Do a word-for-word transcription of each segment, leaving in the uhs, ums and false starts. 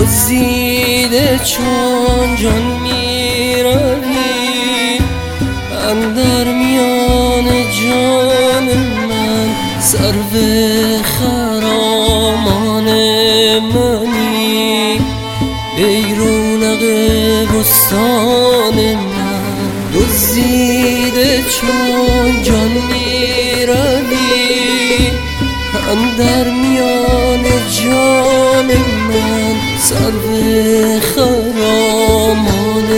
دزدیده چون جان می روی اندر میان جان من، سرو خرامان منی ای رونق بستان من. دزدیده چون جان می روی اندر میان جان من، سرو خرامان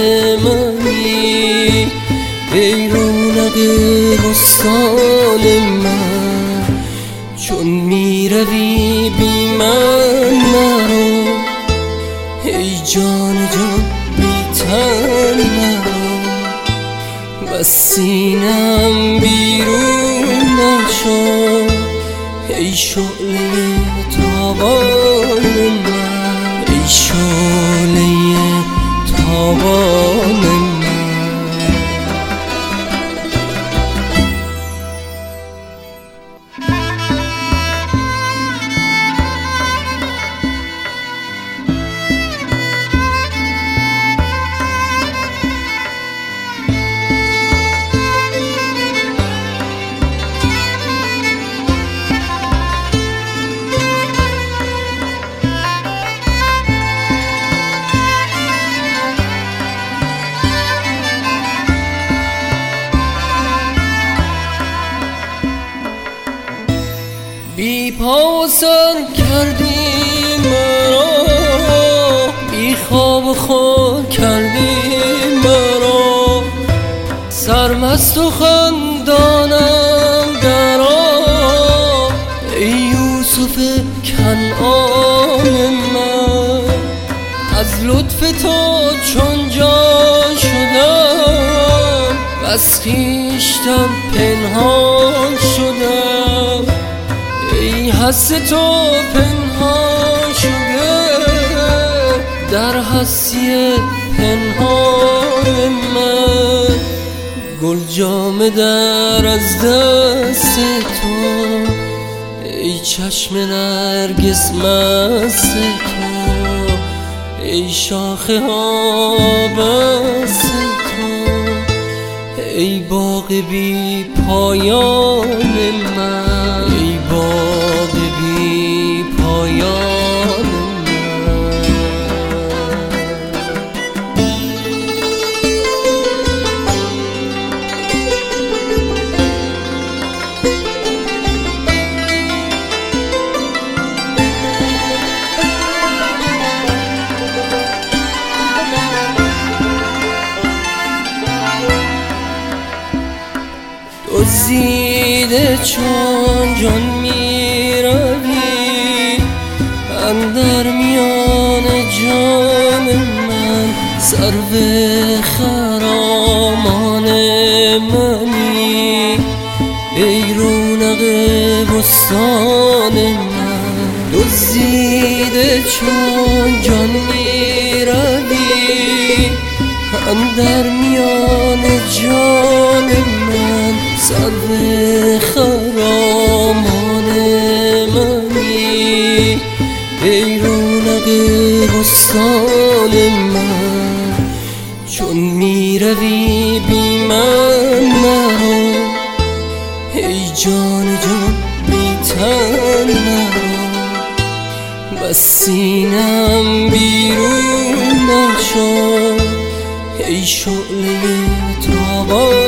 منی ای رونق بستان من. چون می روی بی من مرو ای جان جان بی تن مرو، بس سینم بیرون نشو ای شعله تابان من، ای شعله تابان من. بی پا و سر کردی مرا، بی خواب و خود کردی مرا، سرمست و خندانم درآ ای یوسف کنعان من. از لطف تو چون جان شدم، بس خویشتن پنهان شدم ای هست تو پنهان شده در هستی پنهان من. گل جامه در از دست تو ای چشم نرگس مست تو، ای شاخه ها بست تو ای باغ بی پایان من، ای باغ بی پایان من. دزدیده چون جان می روی اندر میان جان من، سرو خرامان منی ای رونق بستان من. دزدیده چون جان می روی اندر میان جان من، سرو خرامان منی ای رونق بستان من. چون می روی بی من مرو ای جان جان بی تن مرو، بس سینم بیرون نشو ای شعله تابان